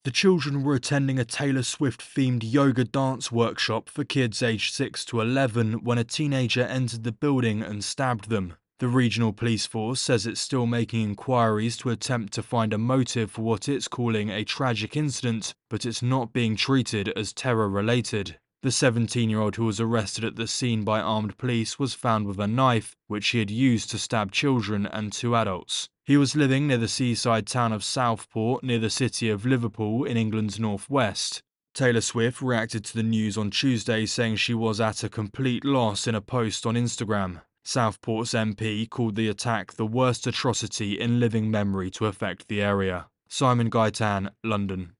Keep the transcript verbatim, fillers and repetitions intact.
The children were attending a Taylor Swift-themed yoga dance workshop for kids aged six to eleven when a teenager entered the building and stabbed them. The regional police force says it's still making inquiries to attempt to find a motive for what it's calling a tragic incident, but it's not being treated as terror-related. The seventeen-year-old who was arrested at the scene by armed police was found with a knife, which he had used to stab children and two adults. He was living near the seaside town of Southport, near the city of Liverpool in England's northwest. Taylor Swift reacted to the news on Tuesday, saying she was at a complete loss in a post on Instagram. Southport's M P called the attack the worst atrocity in living memory to affect the area. Simon Gaitan, London.